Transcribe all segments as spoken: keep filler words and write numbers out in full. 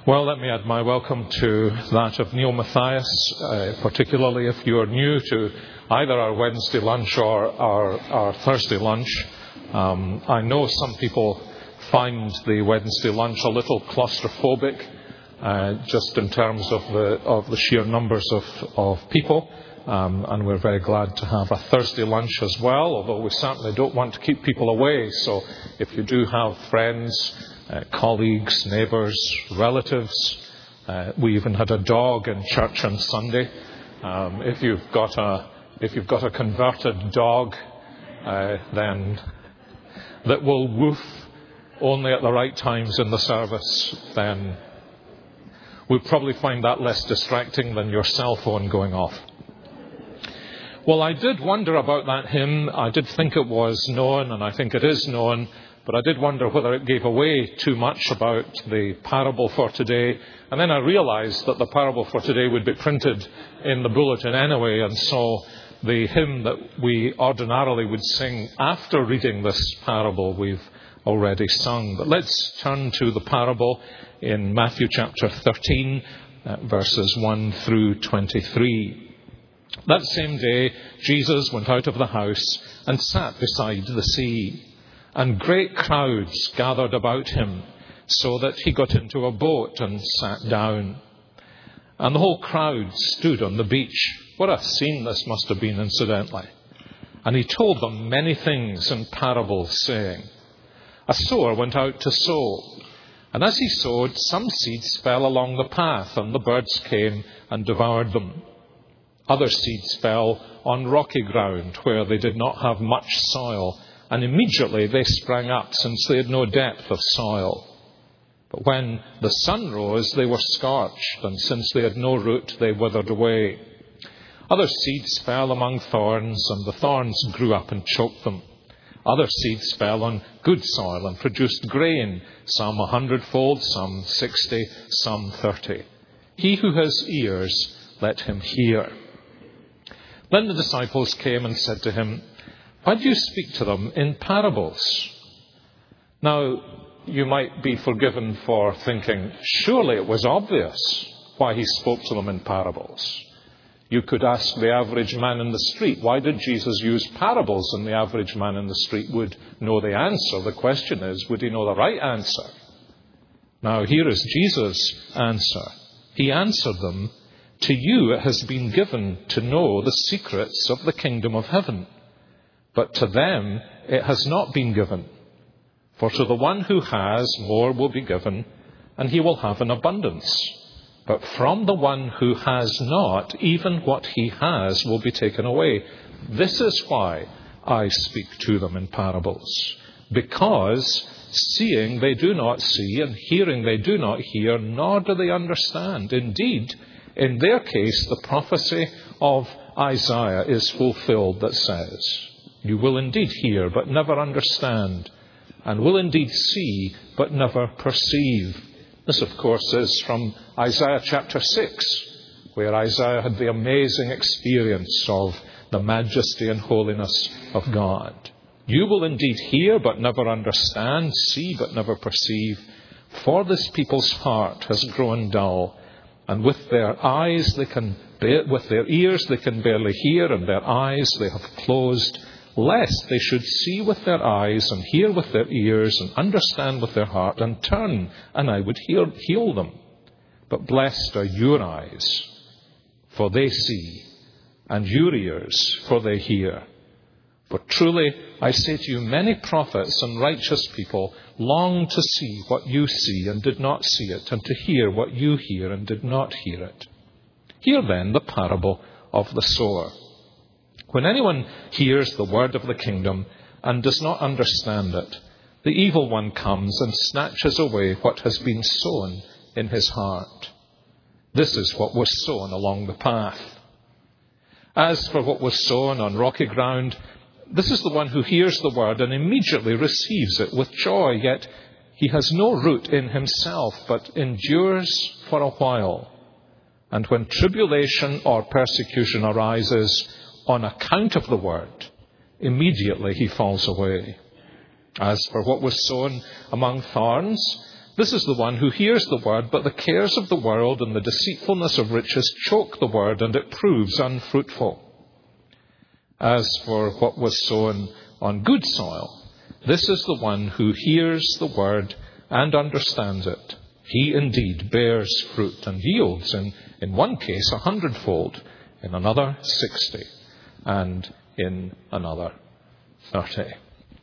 Well, let me add my welcome to that of Neil Matthias, uh, particularly if you're new to either our Wednesday lunch or our, our Thursday lunch. Um, I know some people find the Wednesday lunch a little claustrophobic, uh, just in terms of the of the sheer numbers of, of people. Um, and we're very glad to have a Thursday lunch as well, although we certainly don't want to keep people away. So if you do have friends, uh, colleagues, neighbours, relatives, uh, we even had a dog in church on Sunday. Um, if you've got a if you've got a converted dog, uh, then that will woof only at the right times in the service, then we'll probably find that less distracting than your cell phone going off. Well, I did wonder about that hymn. I did think it was known, and I think it is known, but I did wonder whether it gave away too much about the parable for today. And then I realized that the parable for today would be printed in the bulletin anyway, and so the hymn that we ordinarily would sing after reading this parable, we've already sung. But let's turn to the parable in Matthew chapter thirteen, uh, verses one through twenty-three. That same day, Jesus went out of the house and sat beside the sea, and great crowds gathered about him, so that he got into a boat and sat down. And the whole crowd stood on the beach. What a scene this must have been, incidentally. And he told them many things in parables, saying, a sower went out to sow, and as he sowed, some seeds fell along the path, and the birds came and devoured them. Other seeds fell on rocky ground where they did not have much soil, and immediately they sprang up, since they had no depth of soil. But when the sun rose, they were scorched, and since they had no root, they withered away. Other seeds fell among thorns, and the thorns grew up and choked them. Other seeds fell on good soil and produced grain, some a hundredfold, some sixty, some thirty. He who has ears, let him hear. Then the disciples came and said to him, why do you speak to them in parables? Now, you might be forgiven for thinking, surely it was obvious why he spoke to them in parables. You could ask the average man in the street, why did Jesus use parables? And the average man in the street would know the answer. The question is, would he know the right answer? Now, here is Jesus' answer. He answered them, to you it has been given to know the secrets of the kingdom of heaven, but to them it has not been given. For to the one who has, more will be given, and he will have an abundance. But from the one who has not, even what he has will be taken away. This is why I speak to them in parables, because seeing they do not see, and hearing they do not hear, nor do they understand. Indeed, in their case, the prophecy of Isaiah is fulfilled that says, you will indeed hear, but never understand, and will indeed see, but never perceive. This, of course, is from Isaiah chapter six, where Isaiah had the amazing experience of the majesty and holiness of God. You will indeed hear, but never understand, see, but never perceive, for this people's heart has grown dull, and with their eyes they can, bear, with their ears they can barely hear, and their eyes they have closed, lest they should see with their eyes, and hear with their ears, and understand with their heart, and turn, and I would heal, heal them. But blessed are your eyes, for they see, and your ears, for they hear. For truly, I say to you, many prophets and righteous people longed to see what you see and did not see it, and to hear what you hear and did not hear it. Hear then the parable of the sower. When anyone hears the word of the kingdom and does not understand it, the evil one comes and snatches away what has been sown in his heart. This is what was sown along the path. As for what was sown on rocky ground, this is the one who hears the word and immediately receives it with joy, yet he has no root in himself, but endures for a while. And when tribulation or persecution arises on account of the word, immediately he falls away. As for what was sown among thorns, This is the one who hears the word, but the cares of the world and the deceitfulness of riches choke the word, and it proves unfruitful. As for what was sown on good soil, this is the one who hears the word and understands it. He indeed bears fruit and yields, in, in one case a hundredfold, in another sixty, and in another thirty.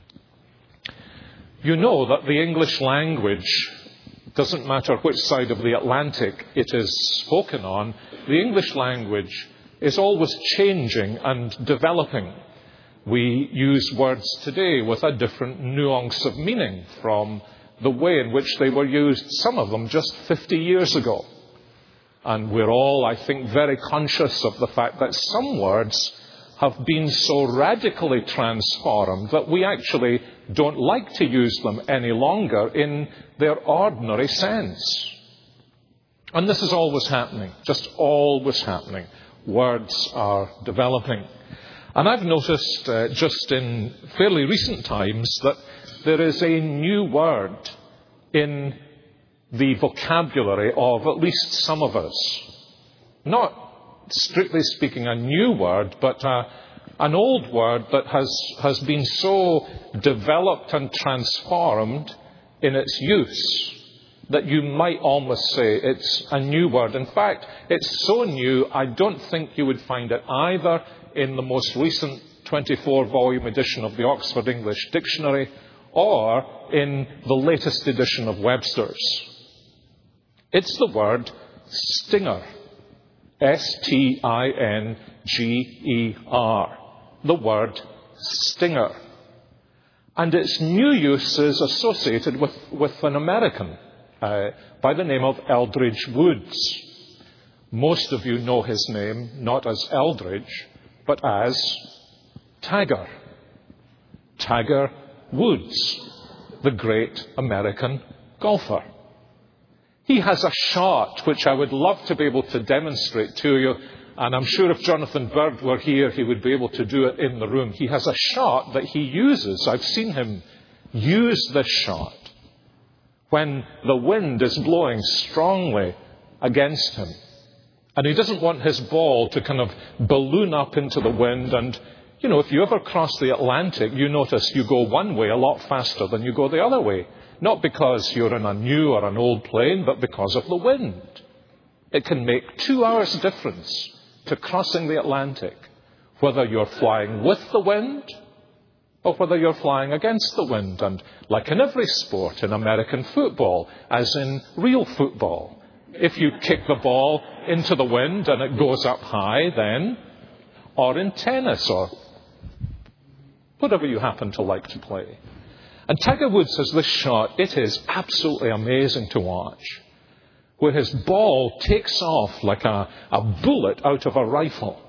You know that the English language, doesn't matter which side of the Atlantic it is spoken on, the English language is always changing and developing. We use words today with a different nuance of meaning from the way in which they were used, some of them just fifty years ago. And we're all, I think, very conscious of the fact that some words have been so radically transformed that we actually don't like to use them any longer in their ordinary sense. And this is always happening, just always happening. Words are developing. And I've noticed uh, just in fairly recent times that there is a new word in the vocabulary of at least some of us. Not strictly speaking a new word, but uh, an old word that has, has been so developed and transformed in its use that you might almost say it's a new word. In fact, it's so new, I don't think you would find it either in the most recent twenty-four volume edition of the Oxford English Dictionary or in the latest edition of Webster's. It's the word stinger. S T I N G E R. The word stinger. And its new use is associated with, with an American uh, by the name of Eldridge Woods. Most of you know his name not as Eldridge, but as Tiger. Tiger Woods, the great American golfer. He has a shot which I would love to be able to demonstrate to you, and I'm sure if Jonathan Bird were here, he would be able to do it in the room. He has a shot that he uses. I've seen him use this shot when the wind is blowing strongly against him. And he doesn't want his ball to kind of balloon up into the wind. And, you know, if you ever cross the Atlantic, you notice you go one way a lot faster than you go the other way. Not because you're in a new or an old plane, but because of the wind. It can make two hours difference to crossing the Atlantic, whether you're flying with the wind or whether you're flying against the wind. And like in every sport, in American football, as in real football, if you kick the ball into the wind and it goes up high, then, or in tennis or whatever you happen to like to play. And Tiger Woods has this shot. It is absolutely amazing to watch, where his ball takes off like a, a bullet out of a rifle.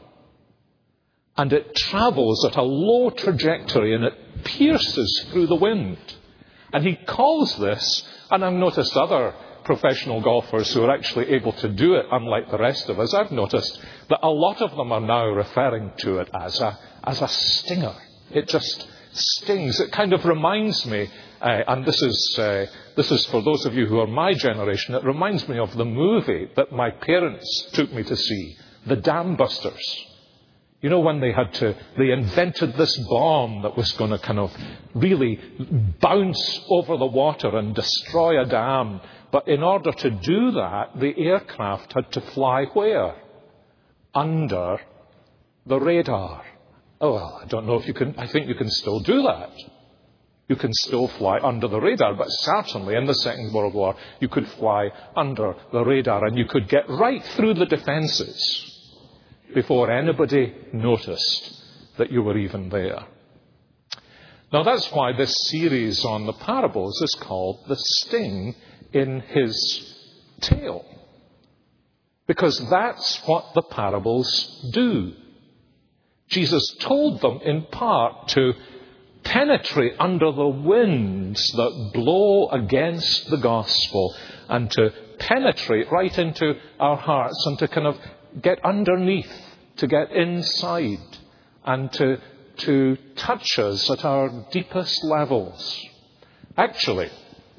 And it travels at a low trajectory and it pierces through the wind. And he calls this, and I've noticed other professional golfers who are actually able to do it, unlike the rest of us, I've noticed that a lot of them are now referring to it as a, as a stinger. It just stings. It kind of reminds me, uh, and this is uh, this is for those of you who are my generation, it reminds me of the movie that my parents took me to see, The Dam Busters. You know, when they had to, they invented this bomb that was going to kind of really bounce over the water and destroy a dam. But in order to do that, the aircraft had to fly where? Under the radar. Oh, well, I don't know if you can, I think you can still do that. You can still fly under the radar, but certainly in the Second World War, you could fly under the radar and you could get right through the defences before anybody noticed that you were even there. Now, that's why this series on the parables is called The Sting in His Tail. Because that's what the parables do. Jesus told them in part to penetrate under the winds that blow against the gospel and to penetrate right into our hearts and to kind of get underneath, to get inside and to, to touch us at our deepest levels. Actually,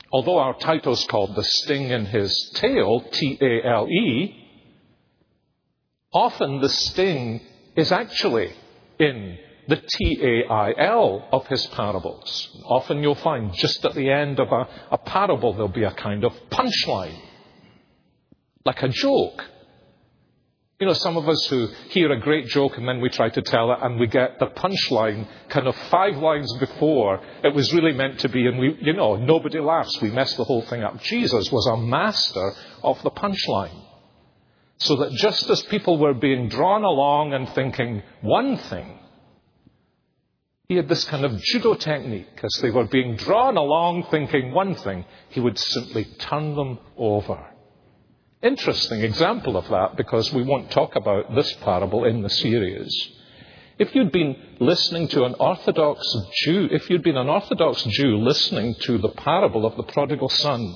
although our title's called The Sting in His Tail, T A L E, often the sting is actually in the T A I L of his parables. Often you'll find just at the end of a, a parable there'll be a kind of punchline, like a joke. You know, some of us who hear a great joke and then we try to tell it and we get the punchline kind of five lines before it was really meant to be, and we, you know, nobody laughs. We mess the whole thing up. Jesus was a master of the punchline. So that just as people were being drawn along and thinking one thing, he had this kind of judo technique. As they were being drawn along thinking one thing, he would simply turn them over. Interesting example of that, because we won't talk about this parable in the series. If you'd been listening to an Orthodox Jew, if you'd been an Orthodox Jew listening to the parable of the prodigal son,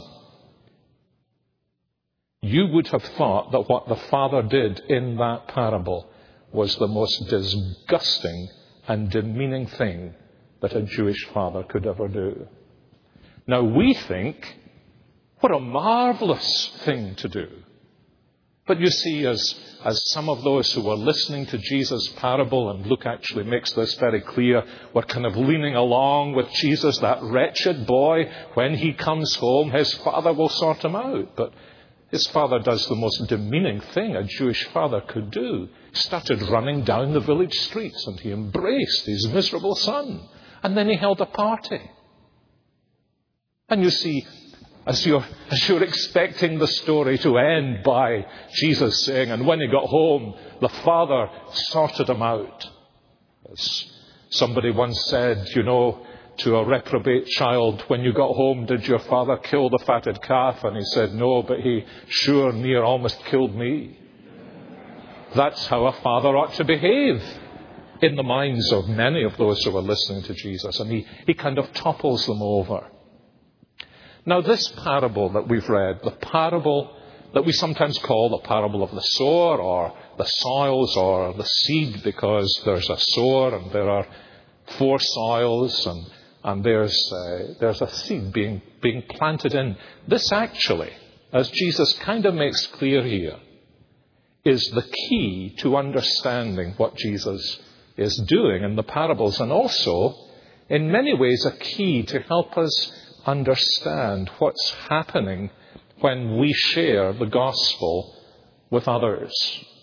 you would have thought that what the father did in that parable was the most disgusting and demeaning thing that a Jewish father could ever do. Now we think, what a marvelous thing to do. But you see, as, as some of those who were listening to Jesus' parable, and Luke actually makes this very clear, were kind of leaning along with Jesus, that wretched boy, when he comes home, his father will sort him out. But his father does the most demeaning thing a Jewish father could do. He started running down the village streets and he embraced his miserable son. And then he held a party. And you see, as you're, as you're expecting the story to end by Jesus saying, and when he got home, the father sorted him out. As somebody once said, you know, to a reprobate child, when you got home, did your father kill the fatted calf? And he said, no, but he sure near almost killed me. That's how a father ought to behave in the minds of many of those who are listening to Jesus. And he, he kind of topples them over. Now, this parable that we've read, the parable that we sometimes call the parable of the sower, or the soils, or the seed, because there's a sower and there are four soils, and And there's, uh, there's a seed being, being planted in. This actually, as Jesus kind of makes clear here, is the key to understanding what Jesus is doing in the parables, and also, in many ways, a key to help us understand what's happening when we share the gospel with others.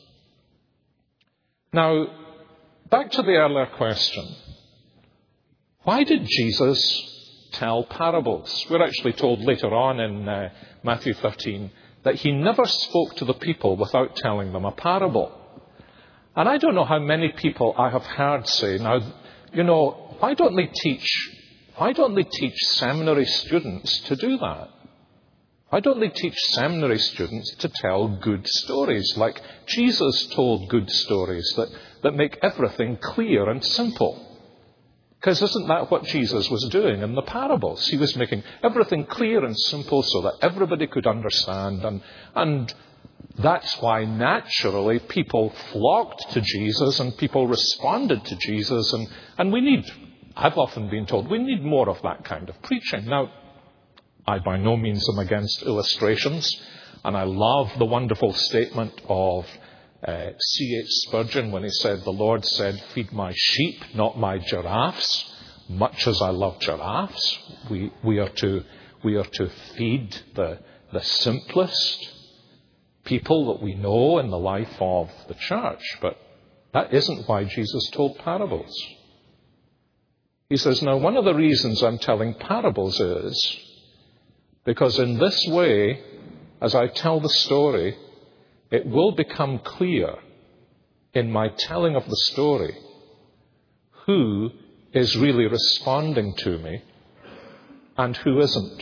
Now, back to the earlier question. Why did Jesus tell parables? We're actually told later on in uh, Matthew thirteen that he never spoke to the people without telling them a parable. And I don't know how many people I have heard say, now, you know, why don't they teach, why don't they teach seminary students to do that? Why don't they teach seminary students to tell good stories, like Jesus told good stories that, that make everything clear and simple? Because isn't that what Jesus was doing in the parables? He was making everything clear and simple so that everybody could understand. And, and that's why naturally people flocked to Jesus and people responded to Jesus. And, and we need, I've often been told, we need more of that kind of preaching. Now, I by no means am against illustrations. And I love the wonderful statement of Uh, C H Spurgeon when he said, the Lord said, feed my sheep, not my giraffes. Much as I love giraffes, we, we are to, we are to feed the, the simplest people that we know in the life of the church. But that isn't why Jesus told parables. He says, now one of the reasons I'm telling parables is because in this way, as I tell the story, it will become clear in my telling of the story who is really responding to me and who isn't.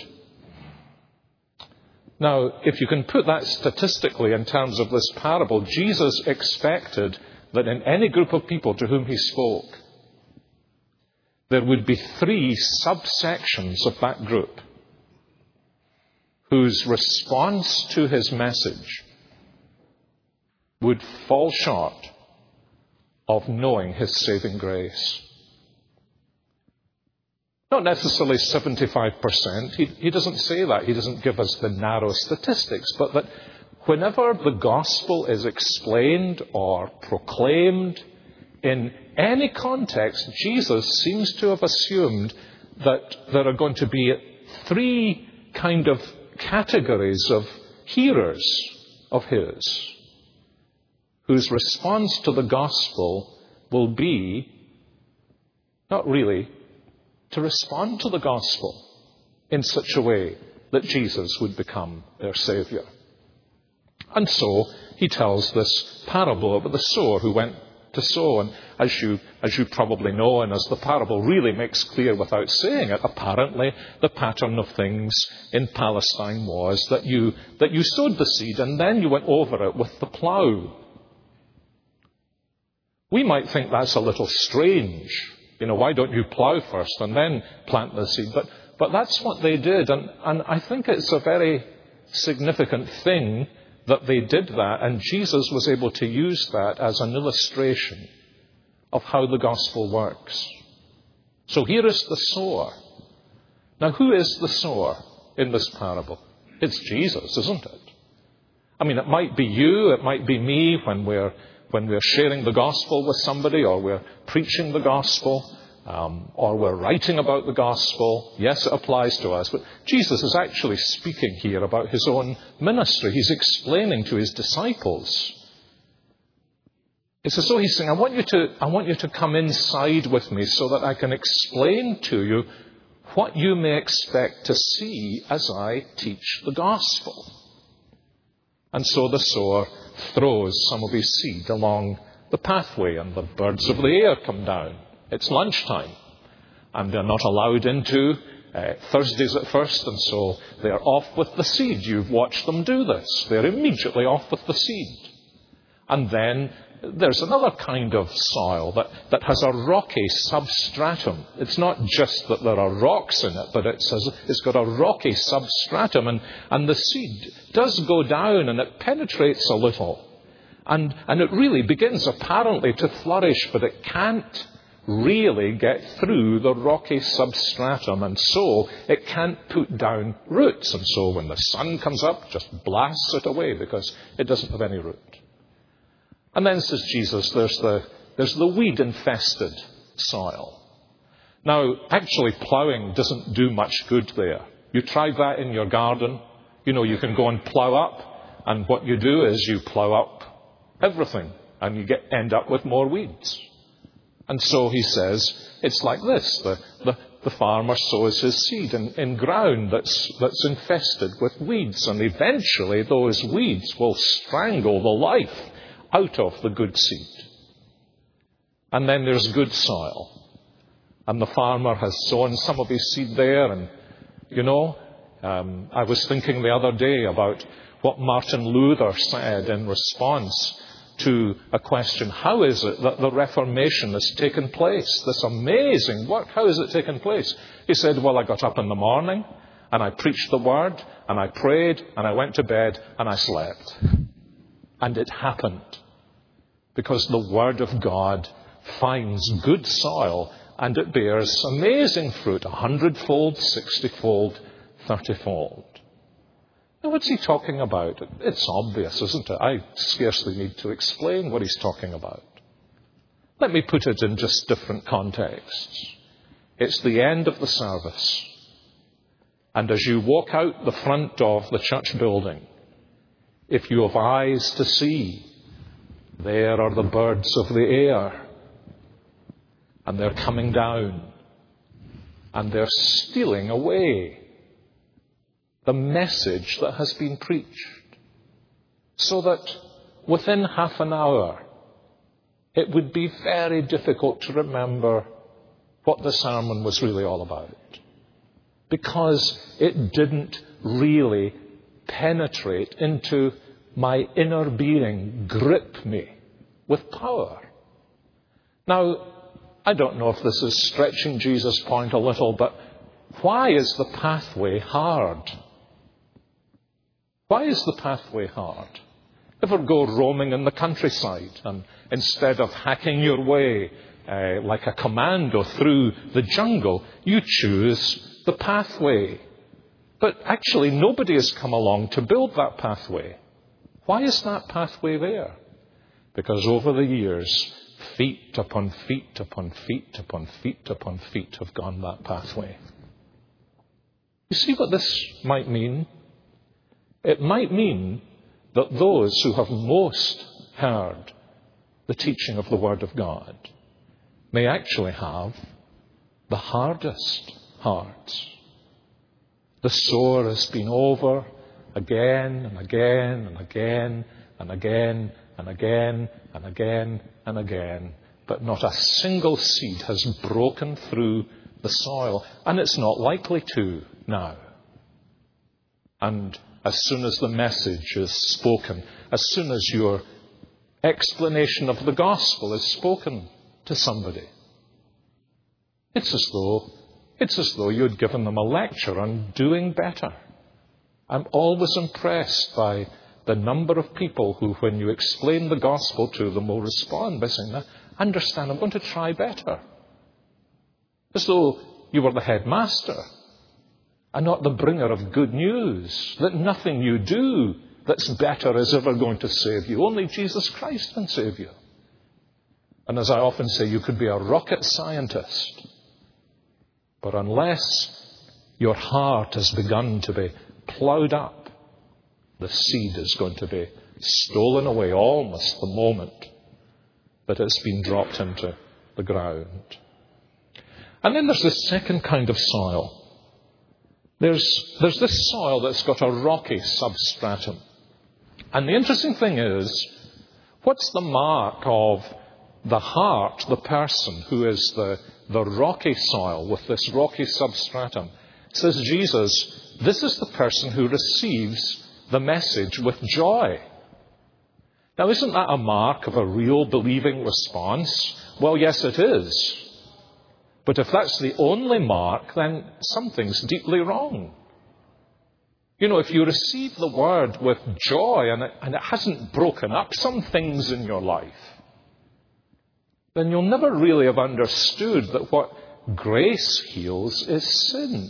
Now, if you can put that statistically in terms of this parable, Jesus expected that in any group of people to whom he spoke, there would be three subsections of that group whose response to his message would fall short of knowing his saving grace. Not necessarily seventy-five percent. He, he doesn't say that. He doesn't give us the narrow statistics. But that whenever the gospel is explained or proclaimed in any context, Jesus seems to have assumed that there are going to be three kind of categories of hearers of his, whose response to the gospel will be, not really, to respond to the gospel in such a way that Jesus would become their Saviour. And so he tells this parable about the sower who went to sow. And as you, as you probably know, and as the parable really makes clear without saying it, apparently the pattern of things in Palestine was that you, that you sowed the seed and then you went over it with the plough. We might think that's a little strange. You know, why don't you plough first and then plant the seed? But, but that's what they did. And, and I think it's a very significant thing that they did that. And Jesus was able to use that as an illustration of how the gospel works. So here is the sower. Now, who is the sower in this parable? It's Jesus, isn't it? I mean, it might be you, it might be me when we're when we're sharing the gospel with somebody, or we're preaching the gospel, um, or we're writing about the gospel. Yes, it applies to us, but Jesus is actually speaking here about his own ministry. He's explaining to his disciples. It's as though he's saying, I want you to, I want you to come inside with me so that I can explain to you what you may expect to see as I teach the gospel. And so the sower throws some of his seed along the pathway, and the birds of the air come down. It's lunchtime, and they're not allowed into uh, Thursdays at first, and so they're off with the seed. You've watched them do this. They're immediately off with the seed. And then there's another kind of soil that, that has a rocky substratum. It's not just that there are rocks in it, but it says it's got a rocky substratum, and, and the seed does go down and it penetrates a little. And, and it really begins apparently to flourish, but it can't really get through the rocky substratum, and so it can't put down roots. And so when the sun comes up, just blasts it away because it doesn't have any root. And then, says Jesus, there's the, there's the weed-infested soil. Now, actually ploughing doesn't do much good there. You try that in your garden. You know, you can go and plough up, and what you do is you plough up everything, and you get end up with more weeds. And so he says, it's like this. The, the, the farmer sows his seed in, in ground that's, that's infested with weeds, and eventually those weeds will strangle the life out of the good seed. And then there's good soil. And the farmer has sown some of his seed there. And, you know, um, I was thinking the other day about what Martin Luther said in response to a question, how is it that the Reformation has taken place? This amazing work, how has it taken place? He said, well, I got up in the morning and I preached the word and I prayed and I went to bed and I slept. And it happened because the Word of God finds good soil and it bears amazing fruit, a hundredfold, sixtyfold, thirtyfold. Now, what's he talking about? It's obvious, isn't it? I scarcely need to explain what he's talking about. Let me put it in just different contexts. It's the end of the service. And as you walk out the front of the church building, if you have eyes to see, there are the birds of the air. And they're coming down. And they're stealing away the message that has been preached. So that within half an hour, it would be very difficult to remember what the sermon was really all about. Because it didn't really penetrate into my inner being, grip me with power. Now, I don't know if this is stretching Jesus' point a little, but why is the pathway hard? Why is the pathway hard? Ever go roaming in the countryside and instead of hacking your way uh, like a commando through the jungle. You choose the pathway. But actually, nobody has come along to build that pathway. Why is that pathway there? Because over the years, feet upon feet upon feet upon feet upon feet have gone that pathway. You see what this might mean? It might mean that those who have most heard the teaching of the Word of God may actually have the hardest hearts. The sore has been over again and again and again and again and again and again and again, but not a single seed has broken through the soil, and it's not likely to now. And as soon as the message is spoken, as soon as your explanation of the gospel is spoken to somebody, it's as though it's as though you'd given them a lecture on doing better. I'm always impressed by the number of people who, when you explain the gospel to them, will respond by saying, understand, I'm going to try better. As though you were the headmaster and not the bringer of good news, that nothing you do that's better is ever going to save you. Only Jesus Christ can save you. And as I often say, you could be a rocket scientist, but unless your heart has begun to be ploughed up, the seed is going to be stolen away almost the moment that it's been dropped into the ground. And then there's this second kind of soil. There's, there's this soil that's got a rocky substratum. And the interesting thing is, what's the mark of the heart, the person who is the, the rocky soil with this rocky substratum? Says Jesus, this is the person who receives the message with joy. Now, isn't that a mark of a real believing response? Well, yes, it is. But if that's the only mark, then something's deeply wrong. You know, if you receive the word with joy and it, and it hasn't broken up some things in your life, then you'll never really have understood that what grace heals is sin.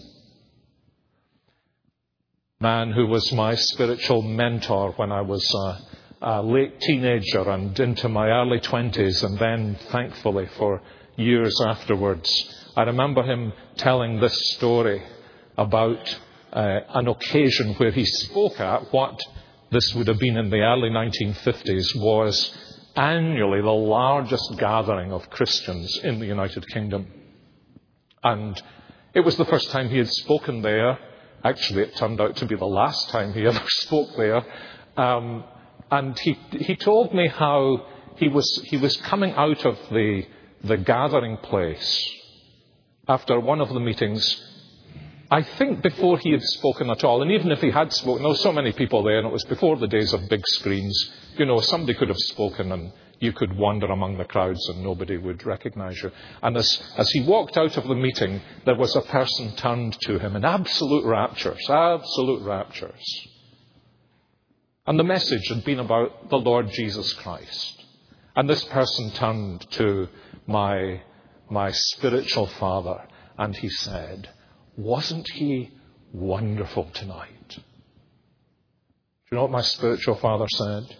Man who was my spiritual mentor when I was a, a late teenager and into my early twenties, and then, thankfully, for years afterwards, I remember him telling this story about uh, an occasion where he spoke at what this would have been in the early nineteen fifties was annually the largest gathering of Christians in the United Kingdom. And it was the first time he had spoken there. Actually, it turned out to be the last time he ever spoke there. Um, and he he told me how he was he was coming out of the the gathering place after one of the meetings, I think before he had spoken at all. And even if he had spoken, there were so many people there, and it was before the days of big screens. You know, somebody could have spoken and you could wander among the crowds and nobody would recognize you. And as, as he walked out of the meeting, there was a person turned to him in absolute raptures, absolute raptures. And the message had been about the Lord Jesus Christ. And this person turned to my, my spiritual father and he said, wasn't he wonderful tonight? Do you know what my spiritual father said?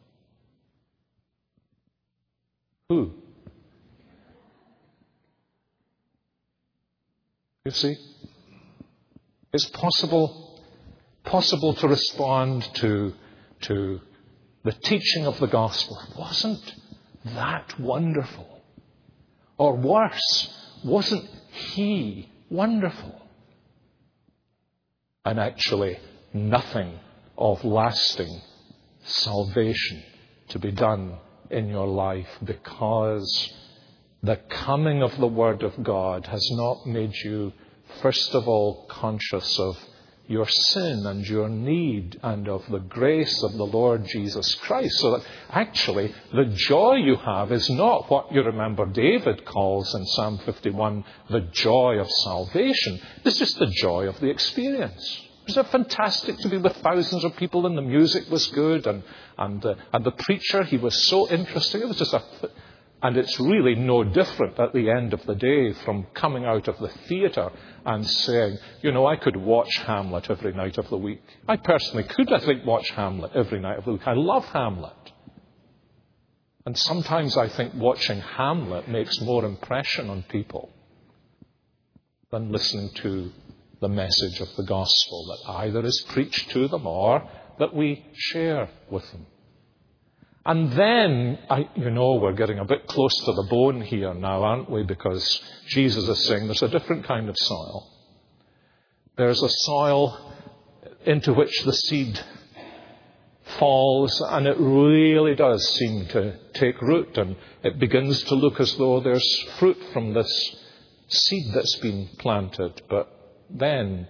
Who? You see, it's possible, possible to respond to, to the teaching of the gospel. Wasn't that wonderful? Or worse, wasn't he wonderful? And actually, nothing of lasting salvation to be done in your life, because the coming of the Word of God has not made you, first of all, conscious of your sin and your need and of the grace of the Lord Jesus Christ. So that actually the joy you have is not what you remember David calls in Psalm fifty-one, the joy of salvation. It's just the joy of the experience. Was it fantastic to be with thousands of people, and the music was good, and and, uh, and the preacher, he was so interesting. It was just a, And it's really no different at the end of the day from coming out of the theatre and saying, you know, I could watch Hamlet every night of the week. I personally could, I think, watch Hamlet every night of the week. I love Hamlet. And sometimes I think watching Hamlet makes more impression on people than listening to the message of the gospel that either is preached to them or that we share with them. And then, I, you know, we're getting a bit close to the bone here now, aren't we? Because Jesus is saying there's a different kind of soil. There's a soil into which the seed falls, and it really does seem to take root, and it begins to look as though there's fruit from this seed that's been planted. But then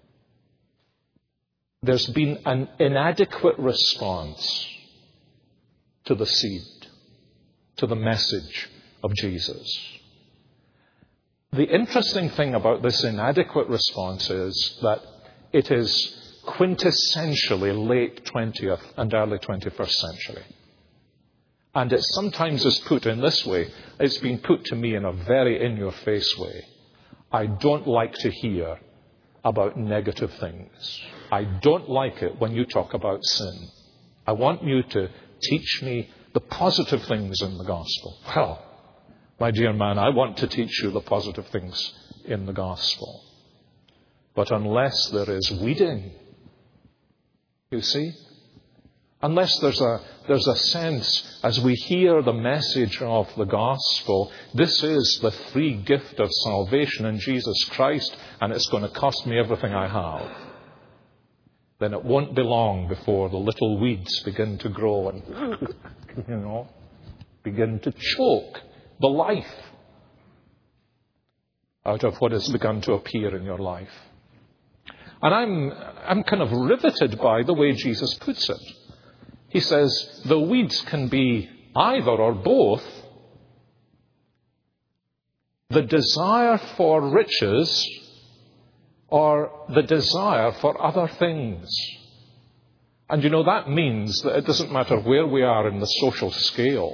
there's been an inadequate response to the seed, to the message of Jesus. The interesting thing about this inadequate response is that it is quintessentially late twentieth and early twenty-first century. And it sometimes is put in this way. It's been put to me in a very in-your-face way. I don't like to hear about negative things. I don't like it when you talk about sin. I want you to teach me the positive things in the gospel. Well, my dear man, I want to teach you the positive things in the gospel. But unless there is weeding, you see, unless there's a, there's a sense as we hear the message of the gospel, this is the free gift of salvation in Jesus Christ, and it's going to cost me everything I have, then it won't be long before the little weeds begin to grow and, you know, begin to choke the life out of what has begun to appear in your life. And I'm, I'm kind of riveted by the way Jesus puts it. He says the weeds can be either or both the desire for riches or the desire for other things. And you know, that means that it doesn't matter where we are in the social scale.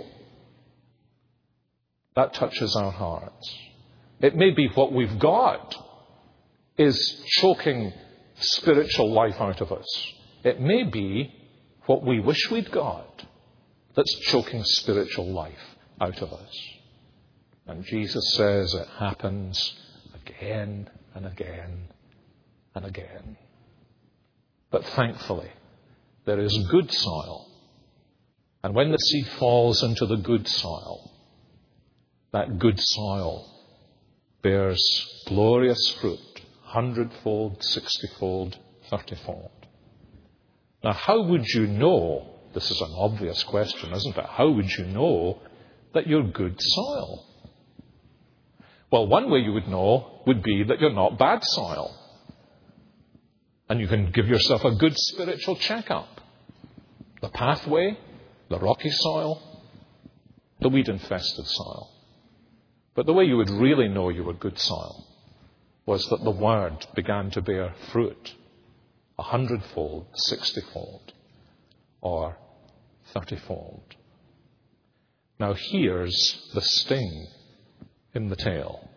That touches our hearts. It may be what we've got is choking spiritual life out of us. It may be what we wish we'd got that's choking spiritual life out of us. And Jesus says it happens again and again and again. But thankfully, there is good soil. And when the seed falls into the good soil, that good soil bears glorious fruit, hundredfold, sixtyfold, thirtyfold. Now, how would you know, this is an obvious question, isn't it? How would you know that you're good soil? Well, one way you would know would be that you're not bad soil. And you can give yourself a good spiritual checkup. The pathway, the rocky soil, the weed-infested soil. But the way you would really know you were good soil was that the word began to bear fruit, a hundredfold, sixtyfold, or thirtyfold. Now here's the sting in the tail.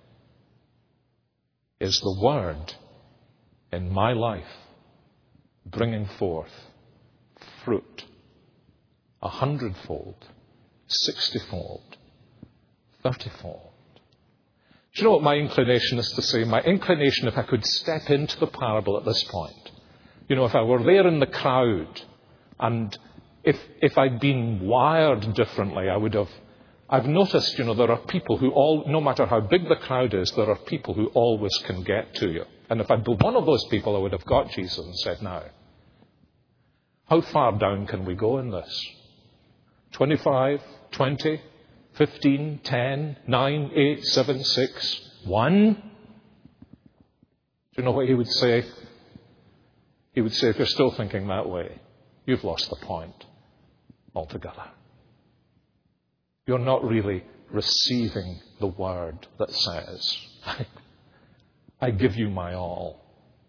Is the word in my life bringing forth fruit, a hundredfold, sixtyfold, thirtyfold? Do you know what my inclination is to say? My inclination, if I could step into the parable at this point, you know, if I were there in the crowd, and if if I'd been wired differently, I would have. I've noticed, you know, there are people who all, no matter how big the crowd is, there are people who always can get to you. And if I'd been one of those people, I would have got Jesus and said, now, how far down can we go in this? twenty-five, twenty, fifteen, ten, nine, eight, seven, six, one? Do you know what he would say? He would say, if you're still thinking that way, you've lost the point altogether. You're not really receiving the word that says, I give you my all,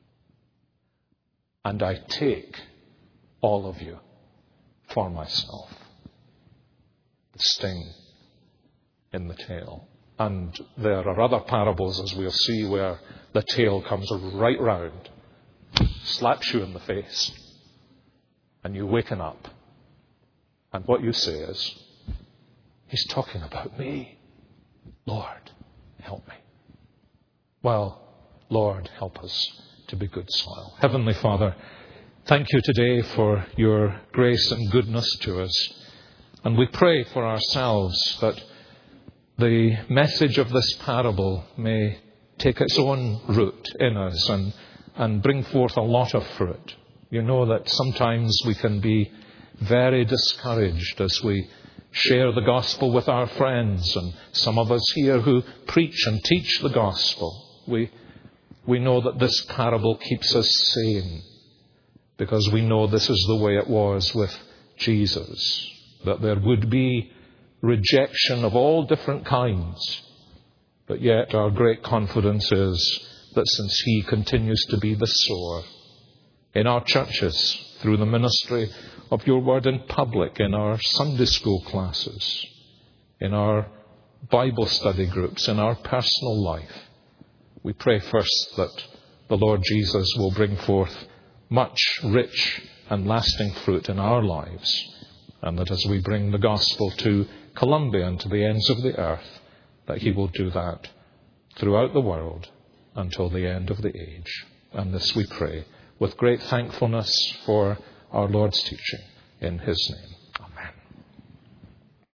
and I take all of you for myself. The sting in the tail. And there are other parables, as we'll see, where the tail comes right round, slaps you in the face, and you waken up. And what you say is, he's talking about me. Lord, help me. Well, Lord, help us to be good soil. Heavenly Father, thank you today for your grace and goodness to us. And we pray for ourselves that the message of this parable may take its own root in us and, and bring forth a lot of fruit. You know that sometimes we can be very discouraged as we share the gospel with our friends, and some of us here who preach and teach the gospel. We, we know that this parable keeps us sane because we know this is the way it was with Jesus, that there would be rejection of all different kinds. But yet our great confidence is that since he continues to be the sower in our churches, through the ministry of your word in public, in our Sunday school classes, in our Bible study groups, in our personal life, we pray first that the Lord Jesus will bring forth much rich and lasting fruit in our lives, and that as we bring the gospel to Colombia and to the ends of the earth, that he will do that throughout the world until the end of the age. And this we pray with great thankfulness for our Lord's teaching in his name.